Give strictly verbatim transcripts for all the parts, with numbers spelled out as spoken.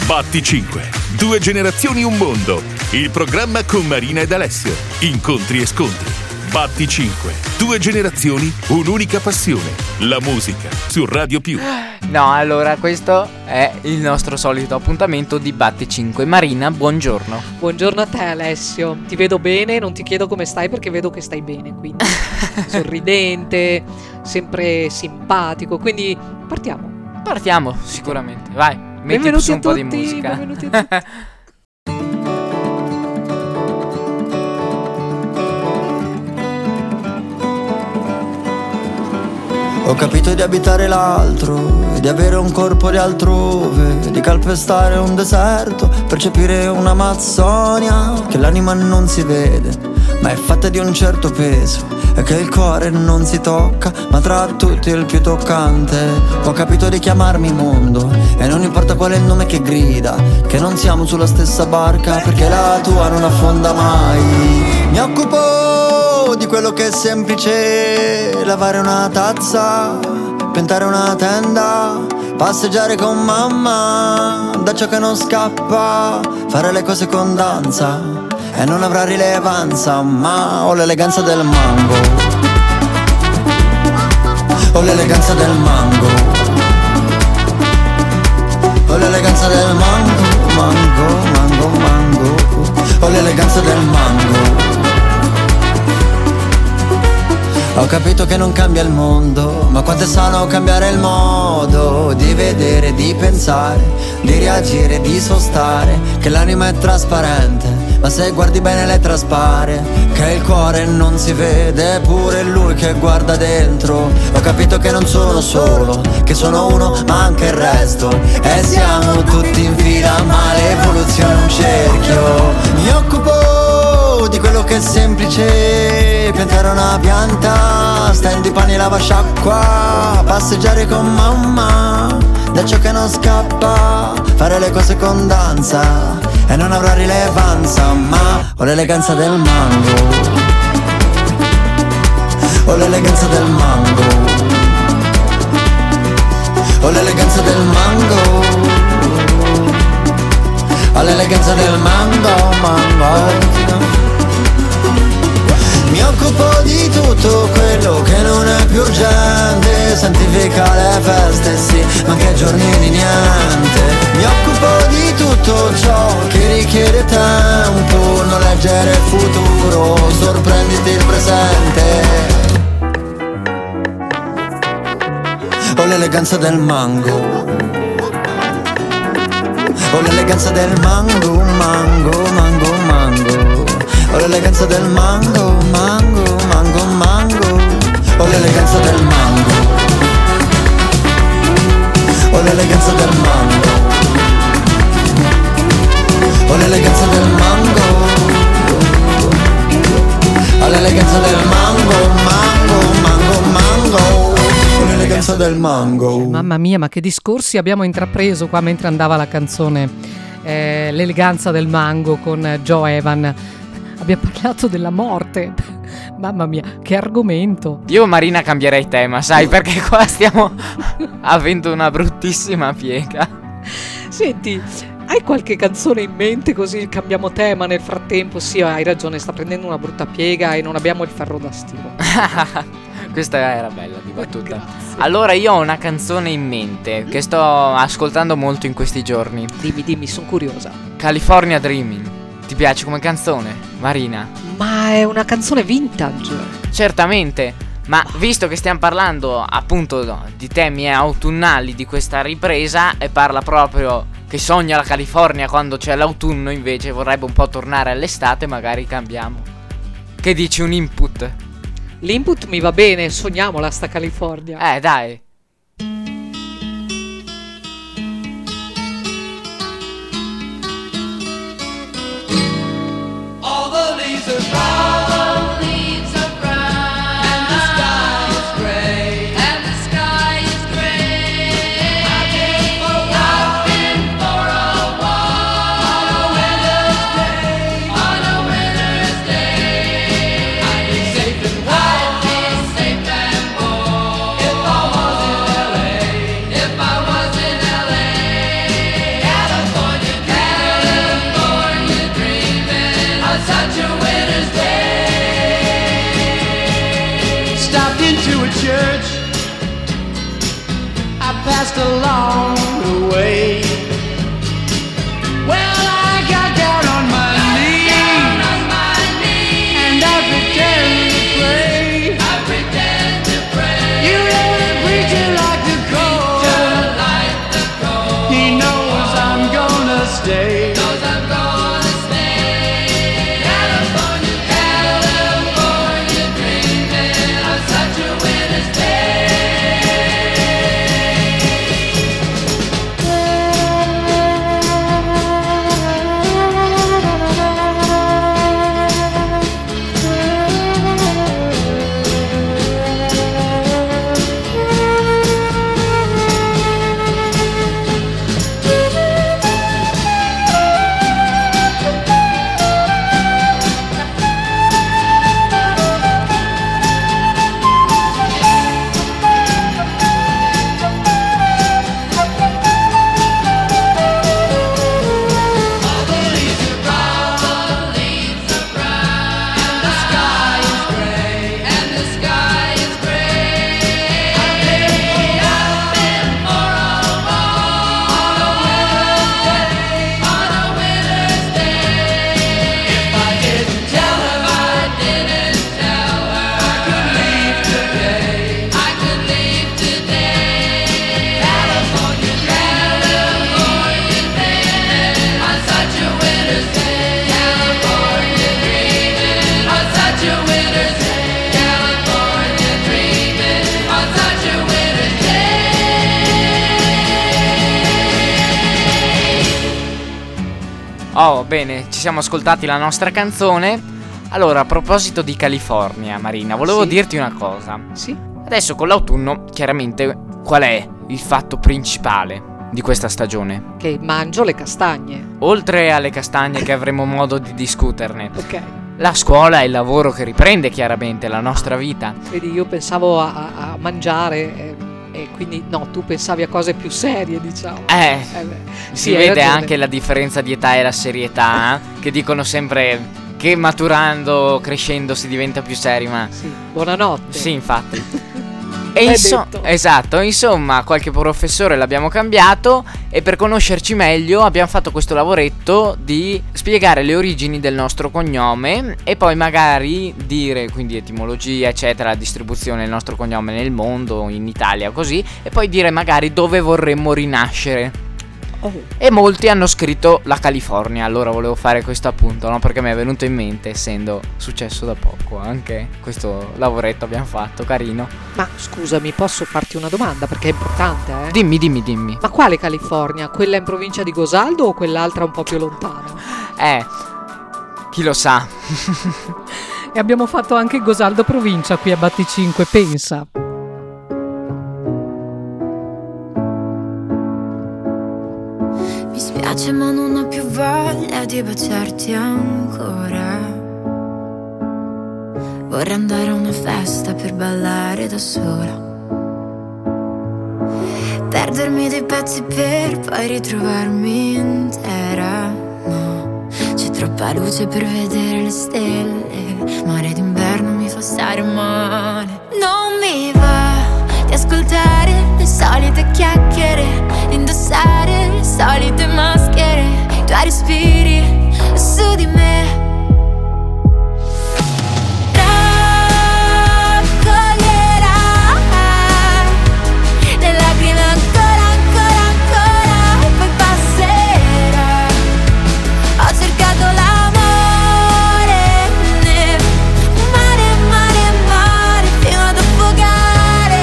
Batti cinque. Due generazioni, un mondo. Il programma con Marina ed Alessio. Incontri e scontri. Batti cinque. Due generazioni, un'unica passione. La musica su Radio Più. No, allora questo è il nostro solito appuntamento di Batti cinque. Marina, buongiorno. Buongiorno a te, Alessio. Ti vedo bene, non ti chiedo come stai perché vedo che stai bene, quindi sorridente, sempre simpatico, quindi partiamo. Partiamo, sicuramente. Vai, metti Benvenuti su un a po' tutti, di musica. benvenuti a tutti. Ho capito di abitare l'altro, di avere un corpo di altrove, di calpestare un deserto, percepire un'Amazzonia che l'anima non si vede, ma è fatta di un certo peso e che il cuore non si tocca, ma tra tutti il più toccante. Ho capito di chiamarmi mondo e non importa qual è il nome che grida, che non siamo sulla stessa barca perché la tua non affonda mai. Mi occupo di quello che è semplice, lavare una tazza, piantare una tenda, passeggiare con mamma, da ciò che non scappa, fare le cose con danza e non avrà rilevanza, ma ho l'eleganza del mango, ho l'eleganza del mango, ho l'eleganza del mango, mango, mango, mango, ho l'eleganza del mango. Ho capito che non cambia il mondo, ma quanto è sano cambiare il modo di vedere, di pensare, di reagire, di sostare, che l'anima è trasparente, ma se guardi bene le traspare, che il cuore non si vede, pure lui che guarda dentro. Ho capito che non sono solo, che sono uno ma anche il resto, e siamo tutti in fila ma l'evoluzione è un cerchio. Mi occupo di quello che è semplice, piantare una pianta, stendi pani, lava sciacqua, passeggiare con mamma, da ciò che non scappa, fare le cose con danza e non avrà rilevanza, ma ho l'eleganza del mango, ho l'eleganza del mango, ho l'eleganza del mango, ho l'eleganza del mango, mango. Mi occupo di tutto quello che non è più urgente, santifica le feste, sì, ma anche giorni di niente. Mi occupo di tutto ciò che richiede tempo, non leggere il futuro, sorprenditi il presente. Ho l'eleganza del mango, ho l'eleganza del mango, mango, mango, mango. Ho l'eleganza del mango, mango, mango, mango. Ho l'eleganza del mango, ho l'eleganza del mango, ho l'eleganza del mango, ho l'eleganza del mango, mango, mango, mango. Ho l'eleganza del mango. Mamma mia, ma che discorsi abbiamo intrapreso qua mentre andava la canzone, eh, l'eleganza del mango con Joe Evan. Abbiamo parlato della morte. Mamma mia, che argomento. Io, Marina, cambierei tema, sai, perché qua stiamo avendo una bruttissima piega. Senti, hai qualche canzone in mente così cambiamo tema nel frattempo? Sì, hai ragione, sta prendendo una brutta piega e non abbiamo il ferro da stiro. Questa era bella di battuta. Grazie. Allora, io ho una canzone in mente che sto ascoltando molto in questi giorni. Dimmi, dimmi, sono curiosa. California Dreaming. Ti piace come canzone, Marina? Ma è una canzone vintage. Certamente, ma visto che stiamo parlando appunto di temi autunnali di questa ripresa, e parla proprio che sogna la California quando c'è l'autunno, invece vorrebbe un po' tornare all'estate, magari cambiamo. Che dici, un input? L'input mi va bene, sogniamola sta California. Eh, dai. If I was just along the way. Well, I got down on my knees, down on my knees, and I pretend to pray. I pretend to pray. You know the preacher like the cold, preacher like the cold. He knows I'm gonna stay. Knows I'm gonna stay. California, California, dreaming of such a winter's day. Oh, bene, ci siamo ascoltati la nostra canzone. Allora, a proposito di California, Marina, volevo Sì. dirti una cosa. Sì. Adesso con l'autunno, chiaramente, qual è il fatto principale di questa stagione? Che mangio le castagne. Oltre alle castagne che avremo modo di discuterne, Ok. la scuola e il lavoro che riprende chiaramente la nostra vita. Vedi, io pensavo a, a- a mangiare eh, e quindi no, tu pensavi a cose più serie, diciamo. Eh, Eh beh, si sì, hai vede ragione. anche la differenza di età e la serietà, eh, che dicono sempre che maturando, crescendo si diventa più seri, ma Sì, buonanotte. sì, infatti. E È inso- detto. esatto, insomma, qualche professore l'abbiamo cambiato e per conoscerci meglio abbiamo fatto questo lavoretto di spiegare le origini del nostro cognome e poi magari dire, quindi etimologia, eccetera, la distribuzione del nostro cognome nel mondo, in Italia, così, e poi dire magari dove vorremmo rinascere. Oh, E molti hanno scritto la California, allora volevo fare questo appunto, no? Perché mi è venuto in mente, essendo successo da poco anche questo lavoretto abbiamo fatto, carino. ma scusami, posso farti una domanda perché è importante, eh? Dimmi, dimmi, dimmi. Ma quale California? Quella in provincia di Gosaldo o quell'altra un po' più lontana? Eh, chi lo sa. E abbiamo fatto anche Gosaldo provincia qui a Batticinque, pensa. Mi spiace ma non ho più voglia di baciarti ancora. Vorrei andare a una festa per ballare da sola, perdermi dei pezzi per poi ritrovarmi intera. No, c'è troppa luce per vedere le stelle, mare d'inverno mi fa stare male. Non mi va di ascoltare le solite chiacchiere, indossare le solite maschere, i tuoi respiri su di me. Raccoglierai le lacrime ancora, ancora, ancora, e poi passerà. Ho cercato l'amore nel mare, mare, mare, fino ad affogare.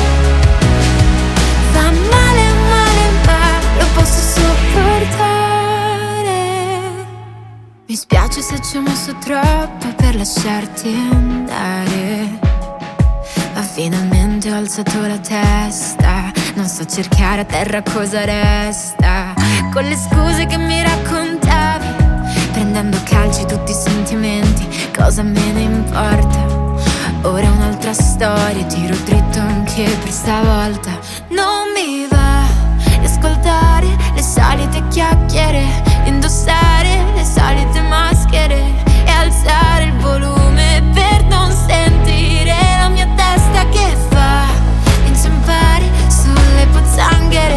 Fa male, male, ma lo posso sopportare. Mi spiace se ci ho messo troppo per lasciarti andare, ma finalmente ho alzato la testa. Non so cercare a terra cosa resta, con le scuse che mi raccontavi, prendendo a calci tutti i sentimenti. Cosa me ne importa? Ora è un'altra storia, tiro dritto anche per stavolta. Non mi va di ascoltare le solite chiacchiere, indossare le solite maschere e alzare il volume per non sentire la mia testa che fa inciampare sulle pozzanghere.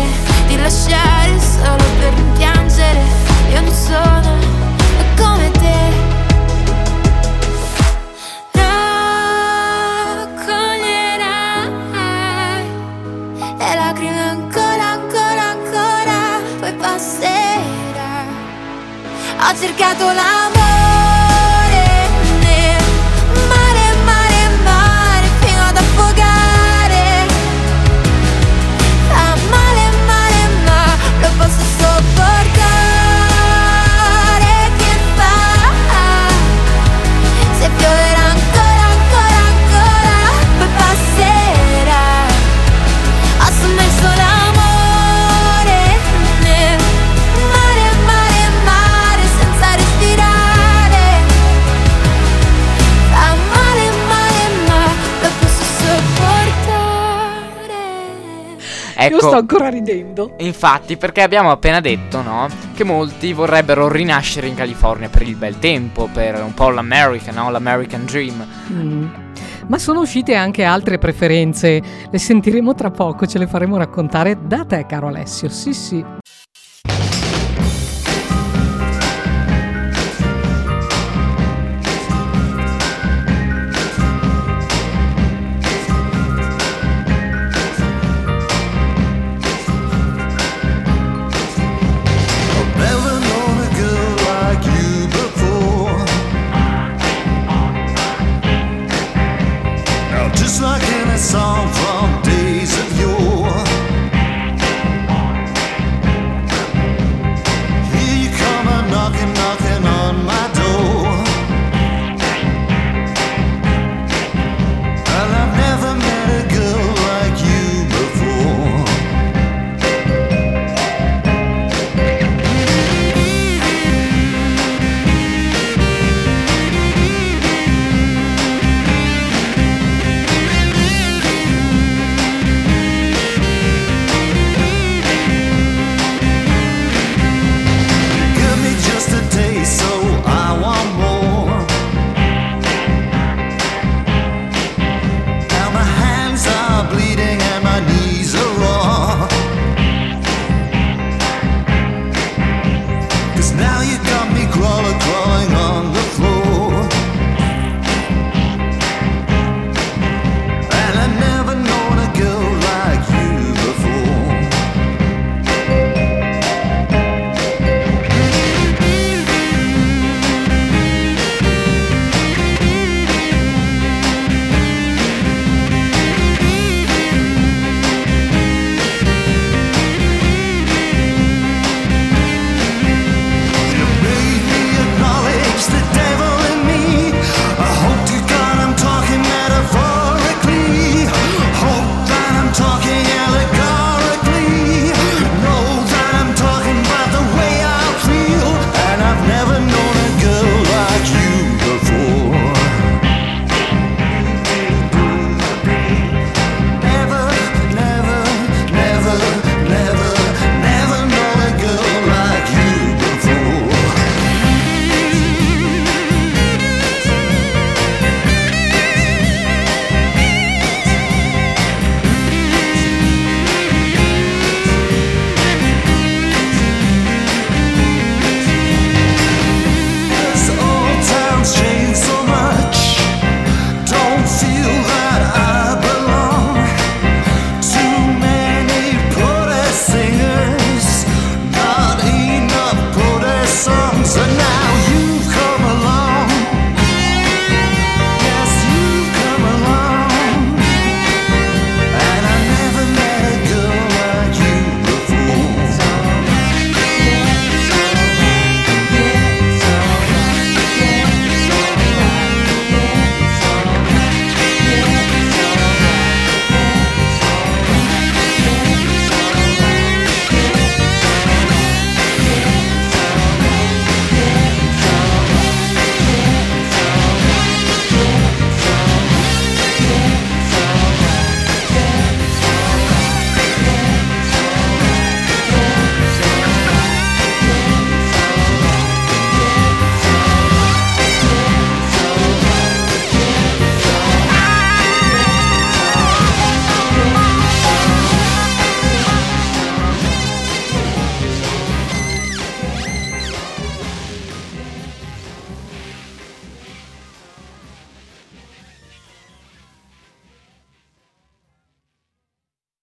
Ho cercato l'amore nel mare, mare, mare, fino ad affogare. Fa male, male, ma lo posso sopportare. Che fa? Se pioverà ancora, ancora, ancora, poi passerà. Ho sommerso l'amore nel mare, mare, mare, senza respirare. Fa male, male, ma lo posso sopportare. Ecco. Io sto ancora ridendo. Infatti, perché abbiamo appena detto, no? Che molti vorrebbero rinascere in California per il bel tempo, per un po' l'America, no? L'American Dream. Mm. Ma sono uscite anche altre preferenze. Le sentiremo tra poco, ce le faremo raccontare da te, caro Alessio. Sì, sì. Never known a girl like you before. Now just like in a song from days of yore, here you come a knocking, knocking on my door. And I've never met a girl like you before. Give me just a taste, so I want more. Now my hands are bleeding and my knees are raw. 'Cause now you got